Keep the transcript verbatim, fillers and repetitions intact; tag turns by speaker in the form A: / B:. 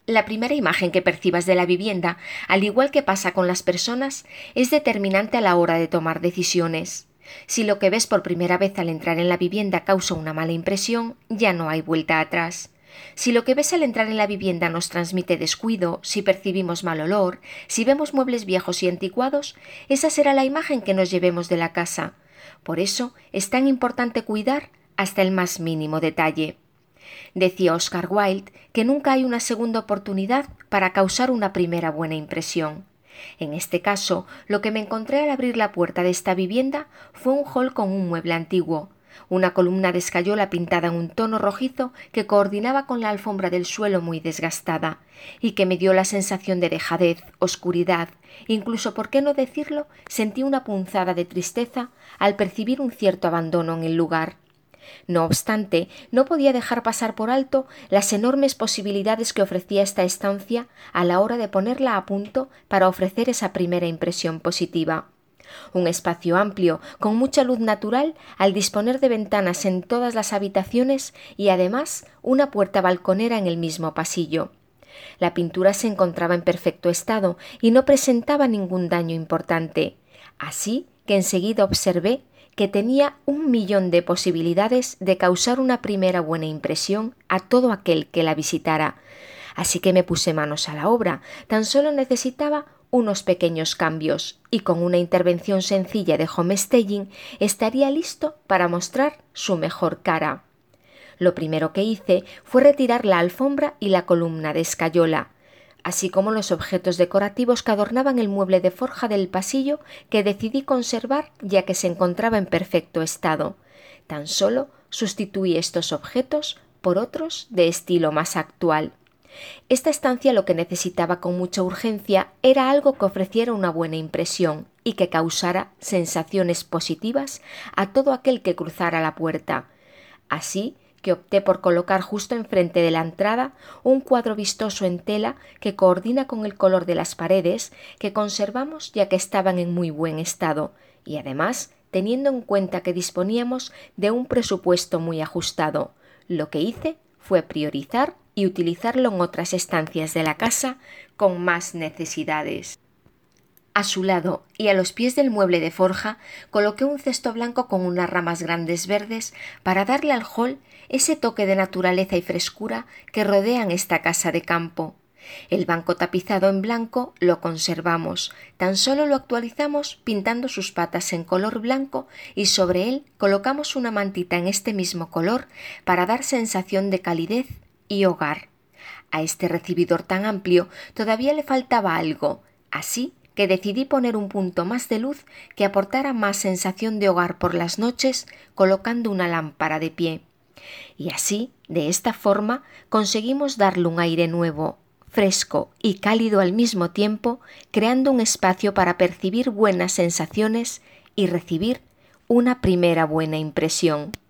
A: La primera imagen que percibas de la vivienda, al igual que pasa con las personas, es determinante a la hora de tomar decisiones. Si lo que ves por primera vez al entrar en la vivienda causa una mala impresión, ya no hay vuelta atrás. Si lo que ves al entrar en la vivienda nos transmite descuido, si percibimos mal olor, si vemos muebles viejos y anticuados, esa será la imagen que nos llevemos de la casa. Por eso es tan importante cuidar hasta el más mínimo detalle. Decía Oscar Wilde que nunca hay una segunda oportunidad para causar una primera buena impresión. En este caso, lo que me encontré al abrir la puerta de esta vivienda fue un hall con un mueble antiguo, una columna de escayola pintada en un tono rojizo que coordinaba con la alfombra del suelo muy desgastada, y que me dio la sensación de dejadez, oscuridad, incluso, por qué no decirlo, sentí una punzada de tristeza al percibir un cierto abandono en el lugar. No obstante, no podía dejar pasar por alto las enormes posibilidades que ofrecía esta estancia a la hora de ponerla a punto para ofrecer esa primera impresión positiva. Un espacio amplio, con mucha luz natural, al disponer de ventanas en todas las habitaciones y además una puerta balconera en el mismo pasillo. La pintura se encontraba en perfecto estado y no presentaba ningún daño importante, así que enseguida observé que tenía un millón de posibilidades de causar una primera buena impresión a todo aquel que la visitara. Así que me puse manos a la obra. Tan solo necesitaba unos pequeños cambios y con una intervención sencilla de homestaging estaría listo para mostrar su mejor cara. Lo primero que hice fue retirar la alfombra y la columna de escayola, así como los objetos decorativos que adornaban el mueble de forja del pasillo, que decidí conservar ya que se encontraba en perfecto estado. Tan solo sustituí estos objetos por otros de estilo más actual. Esta estancia lo que necesitaba con mucha urgencia era algo que ofreciera una buena impresión y que causara sensaciones positivas a todo aquel que cruzara la puerta. Así que opté por colocar justo enfrente de la entrada un cuadro vistoso en tela que coordina con el color de las paredes, que conservamos ya que estaban en muy buen estado, y además teniendo en cuenta que disponíamos de un presupuesto muy ajustado. Lo que hice fue priorizar y utilizarlo en otras estancias de la casa con más necesidades. A su lado y a los pies del mueble de forja coloqué un cesto blanco con unas ramas grandes verdes para darle al hall ese toque de naturaleza y frescura que rodean esta casa de campo. El banco tapizado en blanco lo conservamos, tan solo lo actualizamos pintando sus patas en color blanco y sobre él colocamos una mantita en este mismo color para dar sensación de calidez y hogar. A este recibidor tan amplio todavía le faltaba algo, así que decidí poner un punto más de luz que aportara más sensación de hogar por las noches, colocando una lámpara de pie. Y así, de esta forma, conseguimos darle un aire nuevo, fresco y cálido al mismo tiempo, creando un espacio para percibir buenas sensaciones y recibir una primera buena impresión.